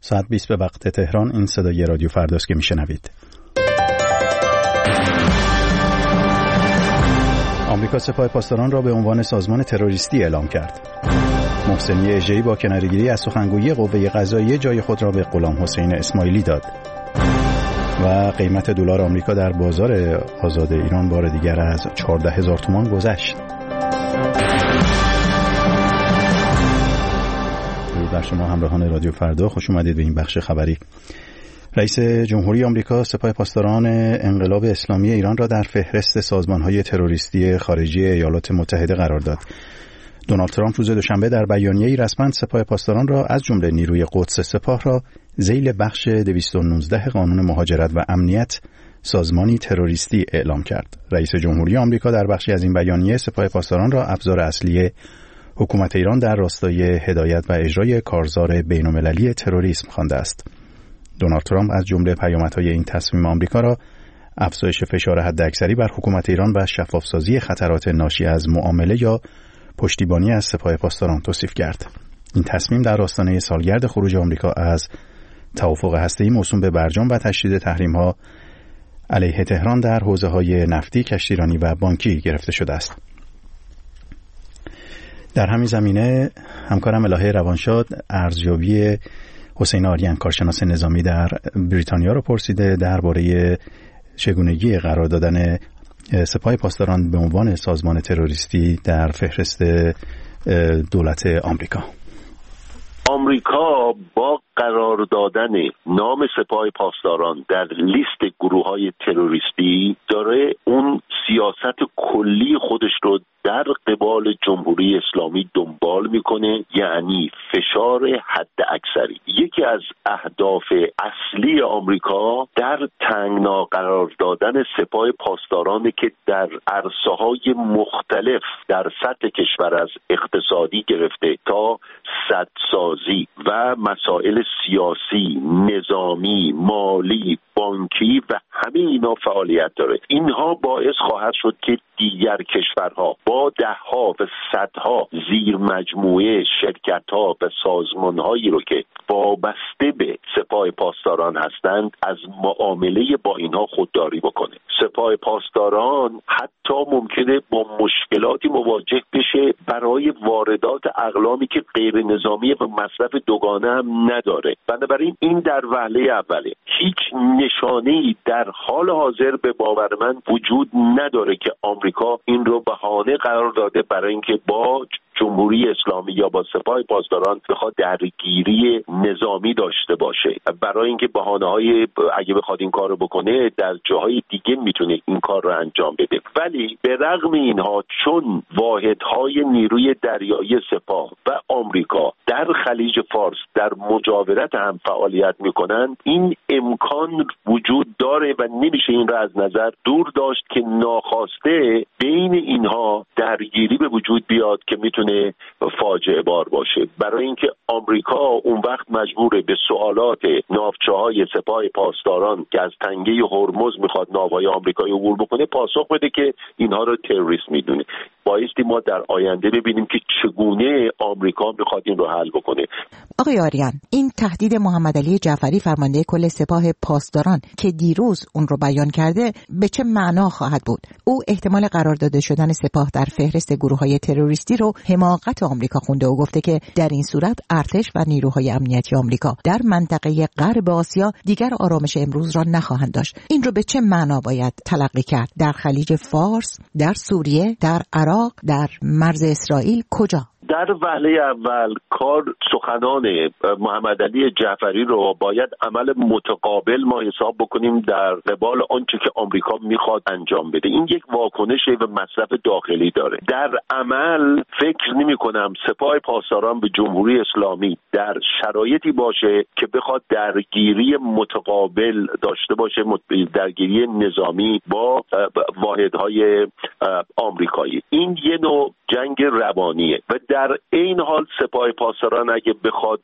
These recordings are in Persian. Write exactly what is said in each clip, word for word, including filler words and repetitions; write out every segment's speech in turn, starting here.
ساعت بیست به وقت تهران. این صدای رادیو فرداست که میشنوید. آمریکا سپاه پاسداران را به عنوان سازمان تروریستی اعلام کرد. محسنی اژه‌ای با کناره‌گیری از سخنگوی قوه قضاییه جای خود را به غلام حسین اسماعیلی داد. و قیمت دلار آمریکا در بازار آزاد ایران بار دیگر از چهارده هزار تومان گذشت. در شما همراهان رادیو فردا، خوش اومدید به این بخش خبری. رئیس جمهوری آمریکا سپاه پاسداران انقلاب اسلامی ایران را در فهرست سازمان‌های تروریستی خارجی ایالات متحده قرار داد. دونالد ترامپ روز دوشنبه در بیانیه‌ای رسما سپاه پاسداران را از جمله نیروی قدس سپاه را ذیل بخش دویست و نوزده قانون مهاجرت و امنیت سازمانی تروریستی اعلام کرد. رئیس جمهوری آمریکا در بخشی از این بیانیه سپاه پاسداران را ابزار اصلی حکومت ایران در راستای هدایت و اجرای کارزار بین‌المللی تروریسم خوانده است. دونالد ترامپ از جمله پیامدهای این تصمیم آمریکا را افزایش فشار حداکثری بر حکومت ایران و شفافسازی خطرات ناشی از معامله یا پشتیبانی از سپاه پاسداران توصیف کرد. این تصمیم در آستانه سالگرد خروج آمریکا از توافق هسته‌ای موسوم به برجام و تشدید تحریم‌ها علیه تهران در حوزه‌های نفتی، کشتیرانی و بانکی گرفته شده است. در همین زمینه همکارم الهه روانشاد ارزیابی حسین آریان کارشناس نظامی در بریتانیا رو پرسیده درباره چگونگی قرار دادن سپاه پاسداران به عنوان سازمان تروریستی در فهرست دولت آمریکا. آمریکا با قرار دادن نام سپاه پاسداران در لیست گروه‌های تروریستی داره اون سیاست کلی خودش رو در قبال جمهوری اسلامی دنبال میکنه، یعنی فشار حد اکثری. یکی از اهداف اصلی آمریکا در تنگنا قرار دادن سپاه پاسداران که در عرصه‌های مختلف در سطح کشور از اقتصادی گرفته تا سدسازی و مسائل سیاسی، نظامی، مالی، بانکی و همه اینا فعالیت داره. اینها باعث خواهد شد که دیگر کشورها با دهها و صدها زیر مجموعه شرکت‌ها و سازمان‌هایی رو که وابسته به سپاه پاسداران هستند از معامله با اینها خودداری بکنه. سپاه پاسداران حتی ممکنه با مشکلاتی مواجه بشه برای واردات اقلامی که غیر نظامی و مصرف دوگانه هم نداره. بنابراین این در وهله اوله. هیچ نشانه‌ای در حال حاضر به باور من وجود نداره که آمریکا این رو بهانه قرار داده برای اینکه با جمهوری اسلامی یا با سپاه پاسداران بخواد درگیری نظامی داشته باشه. برای اینکه بهانه‌های اگه بخواد این کارو بکنه در جاهای دیگه میتونه این کار رو انجام بده. ولی به رغم اینها چون واحدهای نیروی دریایی سپاه و آمریکا در خلیج فارس در مجاورت هم فعالیت میکنند، این امکان وجود داره و نمیشه این را از نظر دور داشت که ناخواسته بین اینها درگیری به وجود بیاد که میتونه فاجعه بار باشه. برای اینکه آمریکا اون وقت مجبوره به سوالات ناوچه‌های سپاه پاسداران که از تنگه هرمز میخواد ناوهای آمریکایی عبور بکنه پاسخ بده که اینها رو تروریست میدونه. بایستی ما در آینده ببینیم که چگونه آمریکا میخواد این رو حل بکنه. آقای آریان، این تهدید محمد علی جعفری فرمانده کل سپاه پاسداران که دیروز اون رو بیان کرده به چه معنا خواهد بود؟ او احتمال قرار داده شدن سپاه در فهرست گروه‌های تروریستی رو حماقت آمریکا خونده و گفته که در این صورت ارتش و نیروهای امنیتی آمریکا در منطقه غرب آسیا دیگر آرامش امروز را نخواهند داشت. این رو به چه معنا باید تلقی کرد؟ در خلیج فارس، در سوریه، در عراق، در مرز اسرائیل، کجا؟ در وهله اول کار سخنان محمد علی جعفری رو باید عمل متقابل ما حساب بکنیم در قبال آنچه که آمریکا میخواد انجام بده. این یک واکنش و مصرف داخلی داره. در عمل فکر نمی کنم سپاه پاسداران به جمهوری اسلامی در شرایطی باشه که بخواد درگیری متقابل داشته باشه، درگیری نظامی با واحدهای آمریکایی. این یه نوع جنگ روانیه و در این حال سپاه پاسداران اگه بخواد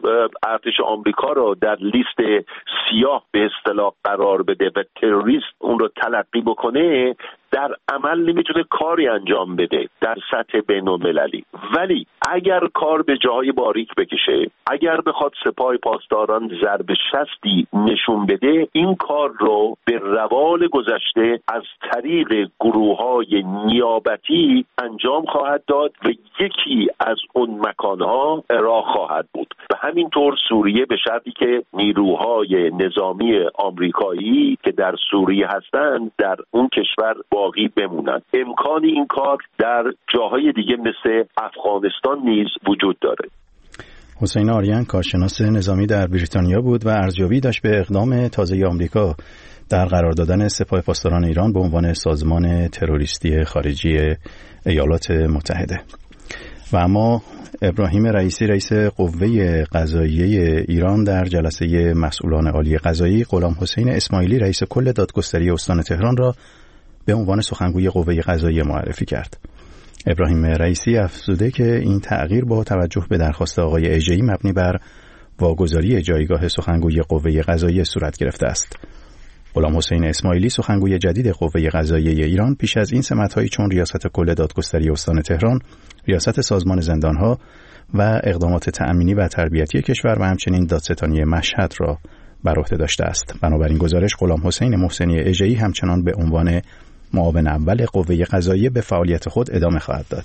ارتش آمریکا رو در لیست سیاه به اصطلاح قرار بده و تروریست اون رو تلقی بکنه، در عمل نمیتونه کاری انجام بده در سطح بین‌المللی، ولی اگر کار به جای باریک بکشه، اگر بخواد سپاه پاسداران ضرب شستی نشون بده، این کار رو به روال گذشته از طریق گروه‌های نیابتی انجام خواهد داد و یکی از اون مکانها عراق خواهد بود. و همینطور سوریه، به شرطی که نیروهای نظامی آمریکایی که در سوریه هستند در اون کشور باقی بمونند. امکان این کار در جاهای دیگه مثل افغانستان نیز وجود داره. حسین آریان کارشناس نظامی در بریتانیا بود و ارزیابی داشت به اقدام تازه آمریکا در قرار دادن سپاه پاسداران ایران به عنوان سازمان تروریستی خارجی ایالات متحده. و اما ابراهیم رئیسی رئیس قوه قضاییه ایران در جلسه مسئولان عالی قضایی غلام حسین اسماعیلی رئیس کل دادگستری استان تهران را به عنوان سخنگوی قوه قضاییه معرفی کرد. ابراهیم رئیسی افزوده که این تغییر با توجه به درخواست آقای اژه‌ای مبنی بر واگذاری جایگاه سخنگوی قوه قضاییه صورت گرفته است. غلام حسین اسماعیلی سخنگوی جدید قوه قضاییه ایران پیش از این سمت‌هایی چون ریاست کل دادگستری استان تهران، ریاست سازمان زندان‌ها و اقدامات تأمینی و تربیتی کشور و همچنین دادستانی مشهد را بر عهده داشته است. بنابراین گزارش غلام حسین محسنی اژه‌ای همچنان به عنوان معاون اول قوه قضاییه به فعالیت خود ادامه خواهد داد.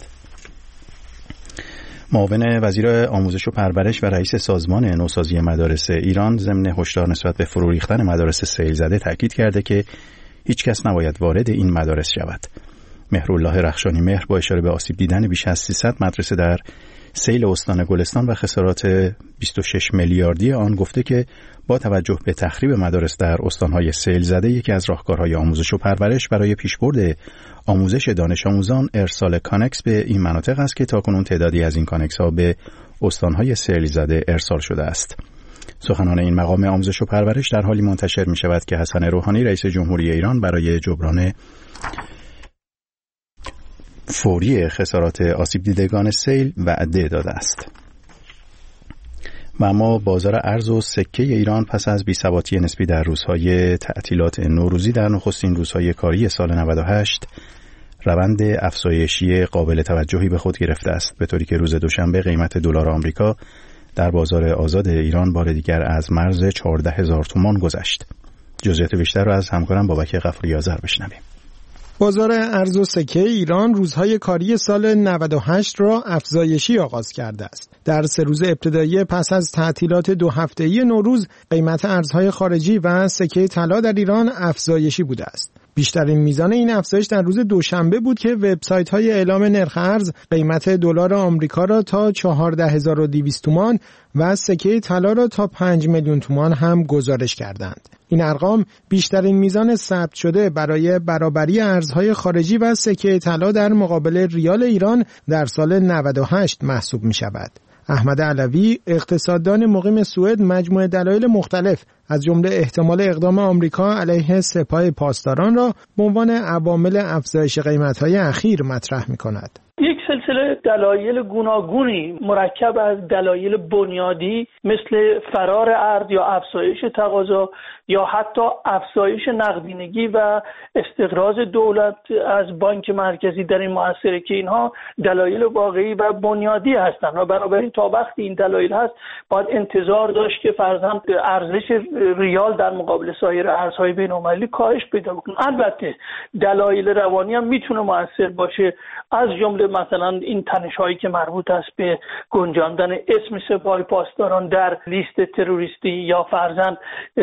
معاون وزیر آموزش و پرورش و رئیس سازمان نوسازی مدارس ایران ضمن هشدار نسبت به فرو ریختن مدارس سیل زده تاکید کرده که هیچ کس نباید وارد این مدارس شود. مهرالله رخشانی مهر با اشاره به آسیب دیدن بیش از سیصد مدرسه در سیل استان گلستان و خسارات بیست و شش میلیاردی آن گفته که با توجه به تخریب مدارس در استانهای سیل زده یکی از راهکارهای آموزش و پرورش برای پیشبرد آموزش دانش آموزان ارسال کانکس به این مناطق است که تاکنون تعدادی از این کانکس ها به استانهای سیل زده ارسال شده است. سخنان این مقام آموزش و پرورش در حالی منتشر می شود که حسن روحانی رئیس جمهوری ایران برای جبران فوری خسارات آسیب دیدگان سیل وعده داده است. و اما بازار ارز و سکه ایران پس از بی‌ثباتی نسبی در روزهای تعطیلات نوروزی در نخستین روزهای کاری سال نود و هشت روند افزایشی قابل توجهی به خود گرفته است، به طوری که روز دوشنبه قیمت دلار آمریکا در بازار آزاد ایران بار دیگر از مرز چهارده هزار تومان گذشت. جزئیات بیشتر را از همکارم بابک غفوری آذر بشنویم. بازار ارز و سکه ایران روزهای کاری سال نود و هشت را افزایشی آغاز کرده است. در سه روز ابتدایی پس از تعطیلات دو هفته‌ای نوروز، قیمت ارزهای خارجی و سکه طلا در ایران افزایشی بوده است. بیشترین میزان این افزایش در روز دوشنبه بود که وبسایت‌های اعلام نرخ ارز قیمت دلار آمریکا را تا چهارده هزار و دویست تومان و سکه طلا را تا پنج میلیون تومان هم گزارش کردند. این ارقام بیشترین میزان ثبت شده برای برابری ارزهای خارجی و سکه طلا در مقابل ریال ایران در سال نود و هشت محسوب می شود. احمد علوی اقتصاددان مقیم سوئد مجموعه دلایل مختلف از جمله احتمال اقدام آمریکا علیه سپاه پاسداران را به عنوان عوامل افزایش قیمت‌های اخیر مطرح می‌کند. یک سلسله دلایل گوناگونی مرکب از دلایل بنیادی مثل فرار ارز یا افزایش تقاضا یا حتی افزایش نقدینگی و استقراض دولت از بانک مرکزی در این معاصره که اینها دلایل واقعی و بنیادی هستند و بنابراین تا وقتی این دلایل هست باید انتظار داشت که فرضاً ارزش ریال در مقابل سایر ارزهای بین‌المللی کاهش پیدا کنه. البته دلایل روانی هم میتونه مؤثر باشه، از جمله مثلا این تنش‌هایی که مربوط است به گنجاندن اسم سپاه پاسداران در لیست تروریستی یا فرضاً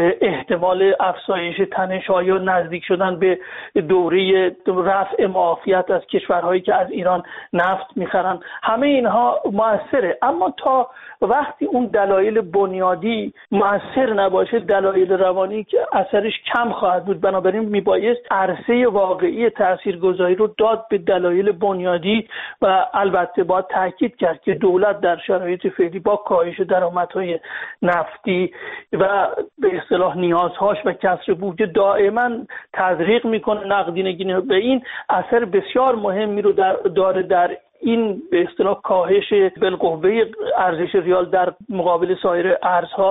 احتمال افزایش تنش‌ها یا نزدیک شدن به دوره رفع معافیت از کشورهایی که از ایران نفت می‌خرن، همه اینها مؤثره. اما تا وقتی اون دلایل بنیادی مؤثر نباشه دلایل روانی که اثرش کم خواهد بود. بنابراین میبایست عرصه واقعی تاثیرگذاری رو داد به دلایل بنیادی و البته باید تاکید کرد که دولت در شرایط فعلی با کاهش درآمدهای نفتی و به اصطلاح نیازهاش و کسر بودجه دائما تزریق میکنه نقدینگی و این اثر بسیار مهمی رو در داره در این به اصطلاح کاهش بالقوه ارزش ریال در مقابل سایر ارزها.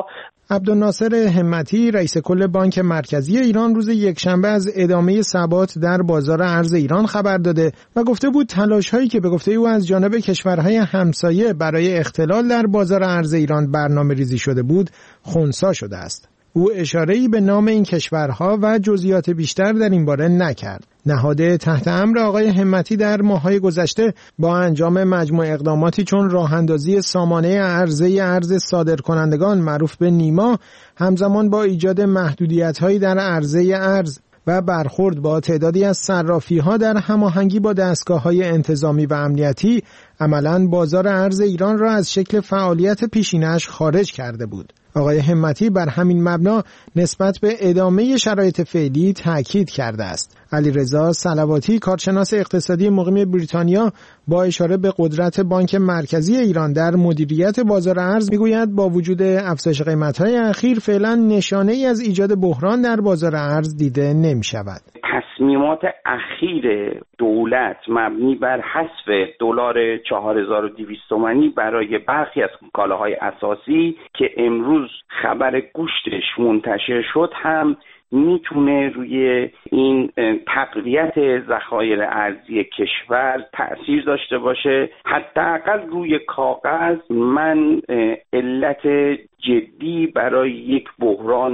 عبدالناصر همتی رئیس کل بانک مرکزی ایران روز یکشنبه از ادامه ثبات در بازار ارز ایران خبر داده و گفته بود تلاش‌هایی که به گفته او از جانب کشورهای همسایه برای اختلال در بازار ارز ایران برنامه‌ریزی شده بود خنثی شده است. او اشاره‌ای به نام این کشورها و جزئیات بیشتر در این باره نکرد. نهاد تحت امر آقای همتی در ماه‌های گذشته با انجام مجموع اقداماتی چون راه‌اندازی سامانه عرضه ارز صادرکنندگان معروف به نیما، همزمان با ایجاد محدودیت‌هایی در عرضه ارز و برخورد با تعدادی از صرافی‌ها در هماهنگی با دستگاه‌های انتظامی و امنیتی، عملاً بازار ارز ایران را از شکل فعالیت پیشینه‌اش خارج کرده بود. آقای همتی بر همین مبنا نسبت به ادامه شرایط فعلی تاکید کرده است. علیرضا صلواتی، کارشناس اقتصادی مقیم بریتانیا، با اشاره به قدرت بانک مرکزی ایران در مدیریت بازار ارز میگوید با وجود افزایش قیمت‌های اخیر فعلا نشانه‌ای از ایجاد بحران در بازار ارز دیده نمی‌شود. تصمیمات اخیر دولت مبنی بر حذف دلار چهار هزار و دویست تومانی برای برخی از کالاهای اساسی که امروز خبر گوشتش منتشر شد هم میتونه روی این تقویت ذخایر ارزی کشور تأثیر داشته باشه. حداقل روی کاغذ من علت جدی برای یک بحران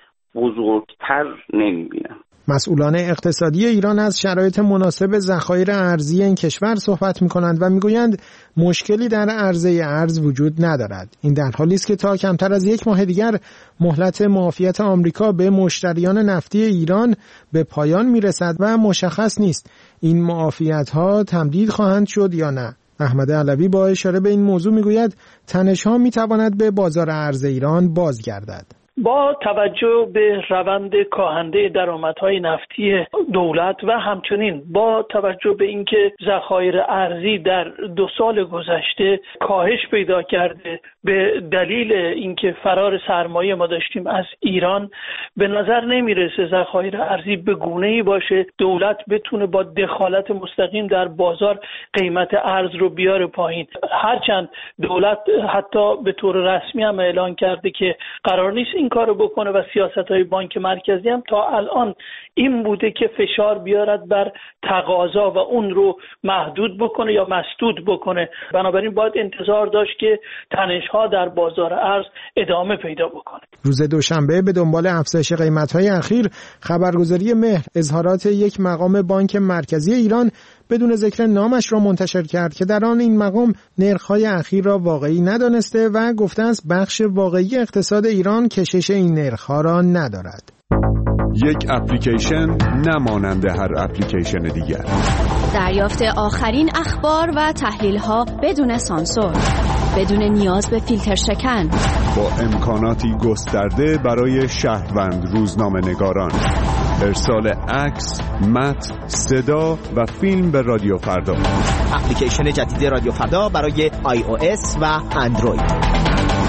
بزرگتر نمیبینم. مسئولان اقتصادی ایران از شرایط مناسب ذخایر ارزی این کشور صحبت می‌کنند و می‌گویند مشکلی در عرضه ارز وجود ندارد. این در حالی است که تا کمتر از یک ماه دیگر مهلت معافیت آمریکا به مشتریان نفتی ایران به پایان می‌رسد و مشخص نیست این معافیت‌ها تمدید خواهند شد یا نه. احمد علوی با اشاره به این موضوع می‌گوید تنش‌ها می‌تواند به بازار ارز ایران بازگردد. با توجه به روند کاهنده درآمدهای نفتی دولت و همچنین با توجه به اینکه ذخایر ارزی در دو سال گذشته کاهش پیدا کرده به دلیل اینکه فرار سرمایه ما داشتیم از ایران، به نظر نمیرسه ذخایر ارزی به گونه‌ای باشه دولت بتونه با دخالت مستقیم در بازار قیمت ارز رو بیاره پایین. هرچند دولت حتی به طور رسمی هم اعلان کرده که قرار نیست این کارو بکنه و سیاست‌های بانک مرکزی هم تا الان این بوده که فشار بیارد بر تقاضا و اون رو محدود بکنه یا مسدود بکنه. بنابراین باید انتظار داشت که تنش‌ها در بازار ارز ادامه پیدا بکنه. روز دوشنبه به دنبال افزایش قیمت‌های اخیر، خبرگزاری مهر اظهارات یک مقام بانک مرکزی ایران بدون ذکر نامش را منتشر کرد که در آن این مقام نرخ‌های اخیر را واقعی ندانسته و گفته است بخش واقعی اقتصاد ایران کشش این نرخ‌ها را ندارد. یک اپلیکیشن نمانند هر اپلیکیشن دیگر. دریافت آخرین اخبار و تحلیل‌ها بدون سانسور، بدون نیاز به فیلتر شکن، با امکاناتی گسترده برای شهروند روزنامه‌نگاران. ارسال عکس، متن، صدا و فیلم به رادیو فردا. اپلیکیشن جدید رادیو فردا برای آی او اس و اندروید.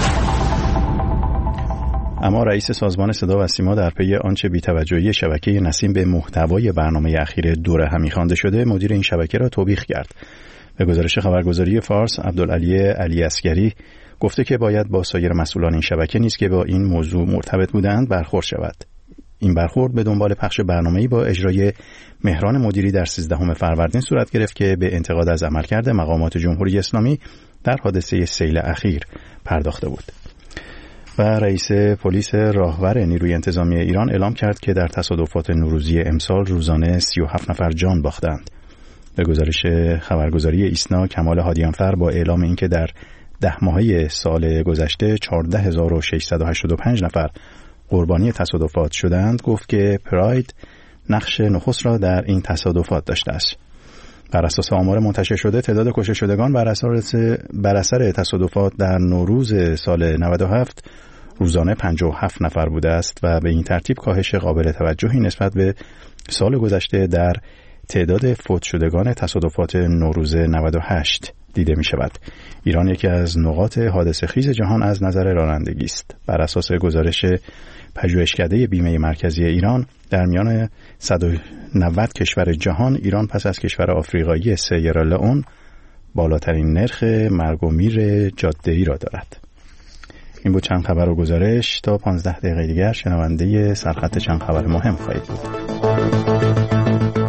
اما رئیس سازمان صدا و سیما در پی آنچه بی‌توجهی شبکه نسیم به محتوای برنامه اخیر دوره همی خوانده شده، مدیر این شبکه را توبیخ کرد. به گزارش خبرگزاری فارس، عبدالعلی علی عسگری گفته که باید با سایر مسئولان این شبکه نیز که با این موضوع مرتبط بودند برخورد شود. این برخورد به دنبال پخش برنامه‌ای با اجرای مهران مدیری در سیزدهم فروردین صورت گرفت که به انتقاد از عملکرد مقامات جمهوری اسلامی در حادثه سیل اخیر پرداخته بود. و رئیس پلیس راهور نیروی انتظامی ایران اعلام کرد که در تصادفات نوروزی امسال روزانه سی و هفت نفر جان باختند. به گزارش خبرگزاری ایسنا، کمال هادیانفر با اعلام اینکه در ده ماهه سال گذشته چهارده هزار و ششصد و هشتاد و پنج نفر قربانی تصادفات شدند، گفت که پراید نقش نخست را در این تصادفات داشته است. بر اساس آمار منتشر شده، تعداد کشته شدگان بر اثر بر اثر تصادفات در نوروز سال نود و هفت روزانه پنجاه و هفت نفر بوده است و به این ترتیب کاهش قابل توجهی نسبت به سال گذشته در تعداد فوت شدگان تصادفات نوروز نود و هشت دیده می شود. ایران یکی از نقاط حادثه خیز جهان از نظر رانندگی است. بر اساس گزارش پژوهشکده بیمه مرکزی ایران، در میان صد و نود کشور جهان ایران پس از کشور آفریقایی سیرالئون بالاترین نرخ مرگ و میر جاده‌ای را دارد. این بود چند خبر و گزارش. تا پانزده دقیقه دیگر شنونده سرخط چند خبر مهم خواهید بود.